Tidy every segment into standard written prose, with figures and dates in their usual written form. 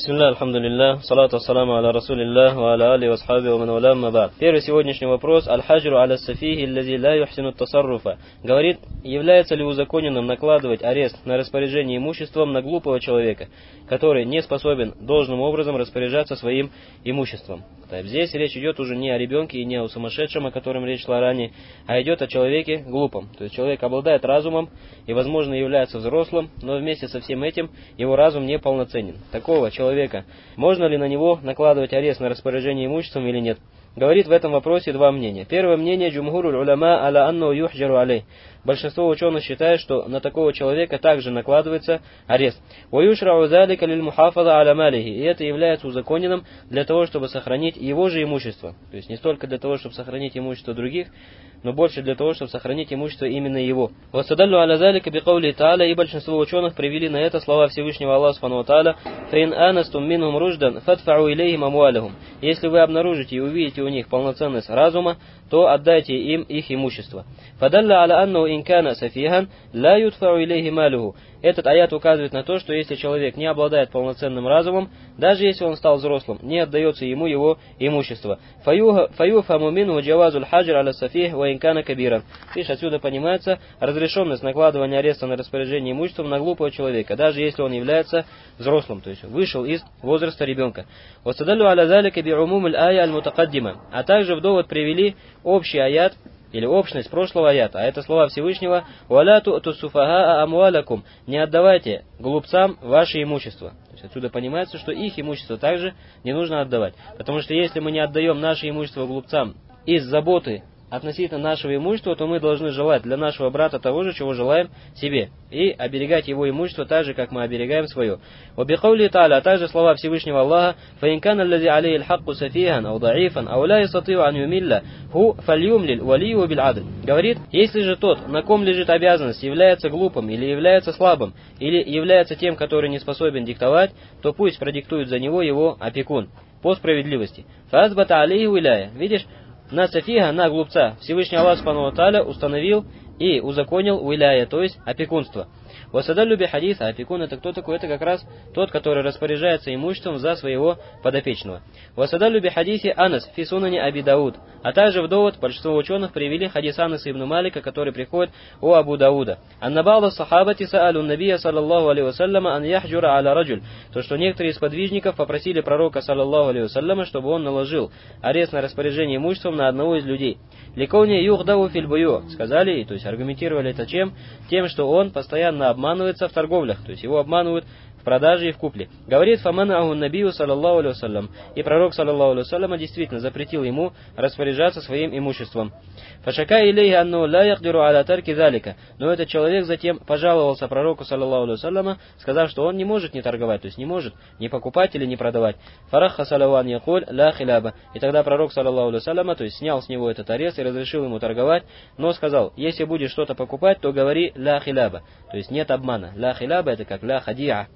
Бисмилля, алхамдулилля, салату ассаламу аля расулилля, ва аля али васхаби ва ман валя, амма ба'д. Первый сегодняшний вопрос. Аль-хаджру аля сафихи, аллази ла юхсину тасарруфа. Говорит, является ли узаконенным накладывать арест на распоряжение имуществом на глупого человека, который не способен должным образом распоряжаться своим имуществом. Здесь речь идет уже не о ребенке и не о сумасшедшем, о котором речь шла ранее, а идет о человеке глупом. То есть человек обладает разумом и, возможно, является взрослым, но вместе со всем этим его разум не полноценен. Такого человека, можно ли на него накладывать арест на распоряжение имуществом или нет? Говорит в этом вопросе два мнения. Первое мнение джумхуруль уляма аля анну юхджару алей. Большинство ученых считает, что на такого человека также накладывается арест. Ваюшрау залика лиль мухафаза аля малихи. И это является узаконенным для того, чтобы сохранить его же имущество. То есть не столько для того, чтобы сохранить имущество других, но больше для того, чтобы сохранить имущество именно его. Васадаллю аля залика бикаули тааля. И большинство ученых привели на это слова Всевышнего Аллаха субхану ва тааля: фаин анастум минхум руждан фадфау илейхим амвалахум. Если вы обнаружите и увидите у них полноценность разума, то отдайте им их имущество. Фадалля аля анну инкана сафихан ла ютфау илейхи малюху. Этот аят указывает на то, что если человек не обладает полноценным разумом, даже если он стал взрослым, не отдается ему его имущество. Фаюфаму минху джавазуль хаджр аля сафих ва инкана кабиран. Лишь отсюда понимается разрешенность накладывания ареста на распоряжение имуществом на глупого человека, даже если он является взрослым, то есть вышел из возраста ребенка. Вастадаллю аля залика би'умум аль-ая аль-мутакаддима. А также в довод привели общий аят, или общность прошлого аята, а это слова Всевышнего: «Валя ту'ту суфахаа амвалакум». Не отдавайте глупцам ваше имущество. То есть отсюда понимается, что их имущество также не нужно отдавать. Потому что если мы не отдаем наше имущество глупцам из заботы относительно нашего имущества, то мы должны желать для нашего брата того же, чего желаем себе, и оберегать его имущество так же, как мы оберегаем свое. Вабихаули та'аля, а также слова Всевышнего Аллаха: «Фаинкана аллази алейхи аль-хакку сафихан, ау да'ифан, ау ла ястати'у ан юмилля, ху фальюмлиль валию биль-адль». Говорит, если же тот, на ком лежит обязанность, является глупым, или является слабым, или является тем, который не способен диктовать, то пусть продиктует за него его опекун по справедливости. Фазбата алейхи уиляя. Видишь, на сафиха, на глупца, Всевышний Аллах субхану ва тааля установил и узаконил уиляя, то есть опекунство. Васадаллю би хадис, а опекун это кто такой? Это как раз тот, который распоряжается имуществом за своего подопечного. Васадаллю би хадисе Анас фи сунани Аби Дауд. А также в довод большинство ученых привели хадис Анаса ибн Малика, который приходит у Абу Дауда. Аннабалда сахабати саалу набия саллаллаху алейхи вассаляма ан яхджура аля раджуль. То, что некоторые из подвижников попросили пророка саллаллаху алейхи вассаляма, чтобы он наложил арест на распоряжение имуществом на одного из людей. Ликауни юхдаву филь бую. Сказали, то есть аргументировали это чем? Тем, что он постоянно обманывается в торговлях, то есть его обманывают в продаже и в купле. Говорит фаманаху набию саллаллаху алейхи вассалям. И пророк саллаллаху алейхи вассалям действительно запретил ему распоряжаться своим имуществом. Фашака илейхи анну ла яхдиру аля тарки залика. Но этот человек затем пожаловался пророку саллаллаху алейхи вассалям, сказав, что он не может не торговать, то есть не может не покупать или не продавать. Фарахха салаван якуль ла хиляба. И тогда пророк саллаллаху алейхи вассалям, то есть снял с него этот арест и разрешил ему торговать, но сказал: если будешь что-то покупать, то говори ла хиляба, то есть нет обмана. Ла хиляба это как ла хадиа.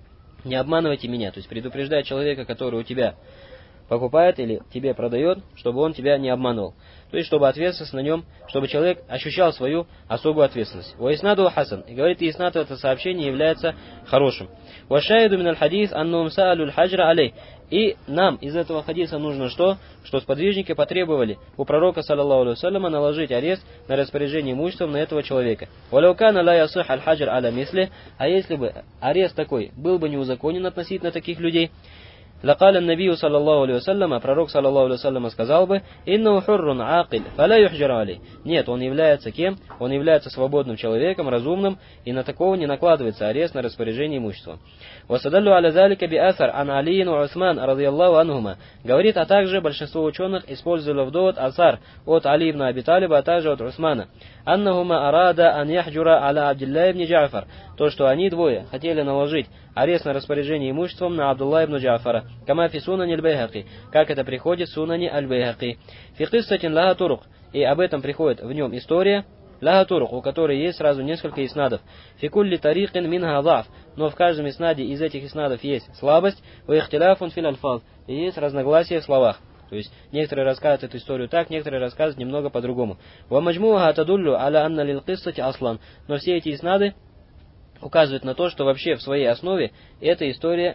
Не обманывайте меня, то есть предупреждай человека, который у тебя покупает или тебе продает, чтобы он тебя не обманул. То есть, чтобы ответственность на нем, чтобы человек ощущал свою особую ответственность. Уайснаду хасан. И говорит, и иснад это сообщение является хорошим. Вашаиду миналь хадис аннум саалюль хаджра алей. И нам из этого хадиса нужно что? Что сподвижники потребовали у пророка саллаллаху алейхи вассаляма наложить арест на распоряжение имуществом на этого человека. Валяукана ла ясих аль хаджр аля мисли. А если бы арест такой был бы не узаконен относительно таких людей, лакаля набию саллаллаху алейхи вассаляма, пророк саллаллаху алейхи вассаляма сказал бы: иннаху хуррун акиль, фаля юхджар алей. Нет, он является кем? Он является свободным человеком, разумным, и на такого не накладывается арест на распоряжение имуществом. Васадаллю аля залика би асар ан алиин ва Усман радийаллаху анхума. Говорит, а также большинство ученых использовало в довод асар от Али ибн Аби Талиба, а также от Усмана. Аннахума арада ан яхджура аля Абдилля ибн Джафар. То, что они двое хотели наложить арест на распоряжение имуществом на Абдулла ибн Джафара. Кама фи сунани аль-Байхаки. Как это приходит в сунани аль-Байхаки. Фи киссатин лаха турук. И об этом приходит в нем история лаха турук, у которой есть сразу несколько иснадов. Фи кулли тарикин минха даф. Но в каждом иснаде из этих иснадов есть слабость. Ва ихтиляфун фил альфаз. И есть разногласия в словах. То есть некоторые рассказывают эту историю так, некоторые рассказывают немного по-другому. Ва маджмуха тадуллю аля анна лил киссати аслан. Но все эти иснады указывают на то, что вообще в своей основе эта история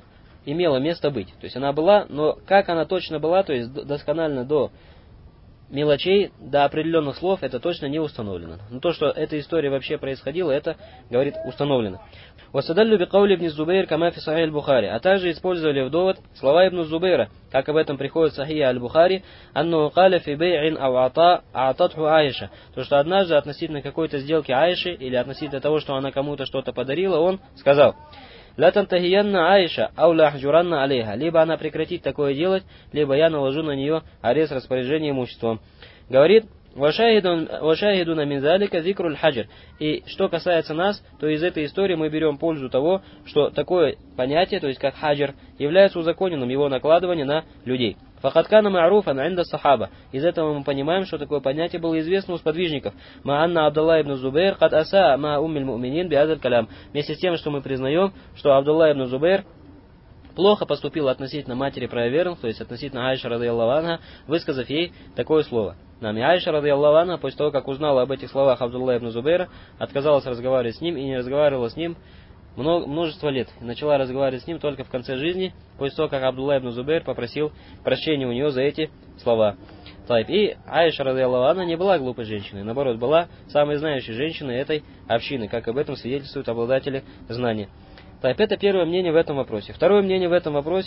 имела место быть. То есть она была, но как она точно была, то есть досконально до мелочей, до определенных слов, это точно не установлено. Но то, что эта история вообще происходила, это, говорит, установлено. وَسَدَلُّ بِقَوْلِ ابْنِ الزُّبَيْرِ كَمَا فِي صَحِيحِ الْبُخَارِ. А также использовали в довод слова Ибн Зубейра, как об этом приходит в Сахихе Аль-Бухари, «Анну قال في بيع أو عطاء أعطته Аиша». То, что однажды относительно какой-то сделки Аиши, или относительно того, что она кому-то что-то подарила, он сказал: «Ла тантахиянна Аиша, ау ла ахджуранна алейха». Либо она прекратит такое делать, либо я наложу на нее арест распоряжения имуществом. Говорит: «Вашахидуна мин залика зикруль хаджр». И что касается нас, то из этой истории мы берем пользу того, что такое понятие, то есть как хаджр, является узаконенным, его накладывание на людей. Фахаткана ма'руфан инда сахаба. Из этого мы понимаем, что такое понятие было известно у сподвижников. Ма'анна Абдулла ибн Зубейр кад аса ма уммиль му'минин биазаль калям. Вместе с тем, что мы признаем, что Абдулла ибн Зубейр плохо поступил относительно матери правоверных, то есть относительно Аиши радийаллаху анха, высказав ей такое слово. Нами Аиша радийаллаху анха, после того, как узнала об этих словах Абдулла ибн Зубейра, отказалась разговаривать с ним и не разговаривала с ним множество лет. И начала разговаривать с ним только в конце жизни, после того, как Абдулла ибн Зубейр попросил прощения у нее за эти слова. И Аиша радийаллаху анха не была глупой женщиной, наоборот, была самой знающей женщиной этой общины, как об этом свидетельствуют обладатели знания. Это первое мнение в этом вопросе. Второе мнение в этом вопросе.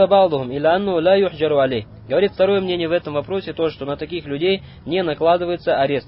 Говорит, второе мнение в этом вопросе то, что на таких людей не накладывается арест.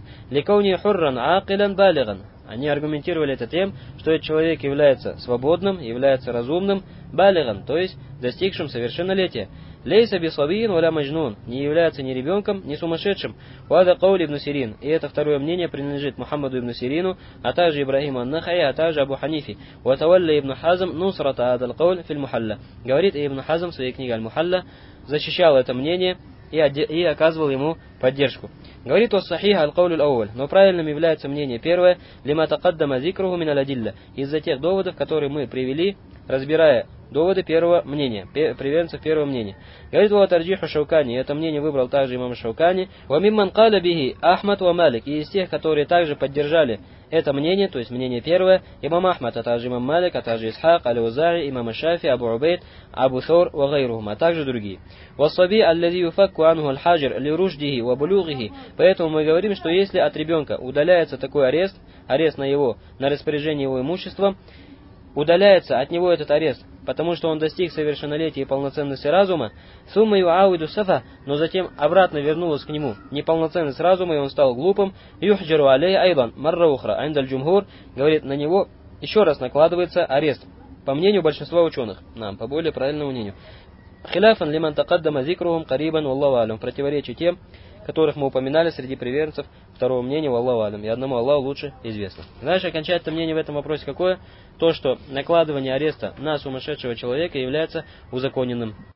Они аргументировали это тем, что этот человек является свободным, является разумным, балиган, то есть достигшим совершеннолетия. Лейса бисавиин валя маджнун, не является ни ребенком, ни сумасшедшим. Вада каули ибн Сирин. И это второе мнение принадлежит Мухаммаду ибн Сирину, а также Ибрахиму ан-Нахаи, а также Абу Ханифи. Ватавалля ибн Хазм нусрата адал кауль филь мухалля. Говорит, Ибн Хазм в своей книге Аль-Мухалля защищал это мнение и оказывал ему поддержку. Говорит о сахих аль-кауль аль-ауаль, но правильным является мнение первое, лима тақаддама зикруху мин аль-адилля, из-за тех доводов, которые мы привели, разбирая доводы первого мнения, приверженцев первого мнения. Говорит о тарджиху Шаукани, это мнение выбрал также имам Шаукани, ва мимман каля бихи Ахмад ва Малик, и из тех, которые также поддержали это мнение, то есть мнение первое, имам Ахмад, а также имам Малик, а также Исхак, Аль-Узаи, имам Шафи, Абу Убейд, Абу Thор, ва гайрухум, а также другие. Вассаби аллади юфакку анху аль-хаджр ли руждихи ва булюгихи. Поэтому мы говорим, что если от ребенка удаляется такой арест на распоряжение его имуществом, удаляется от него этот арест, потому что он достиг совершеннолетия и полноценности разума, сумма юауиду сафа, но затем обратно вернулась к нему неполноценность разума, и он стал глупым, юхджару алей айдан, марра ухра, айндаль джумхур, говорит, на него еще раз накладывается арест, по мнению большинства ученых, по более правильному мнению. Хиляфан лиман тақаддама зикрухум карибан валлаху алям, противоречие тем, которых мы упоминали среди приверженцев второго мнения, валлаху алям, и одному Аллаху лучше известно. Дальше окончательное мнение в этом вопросе какое? То, что накладывание ареста на сумасшедшего человека является узаконенным.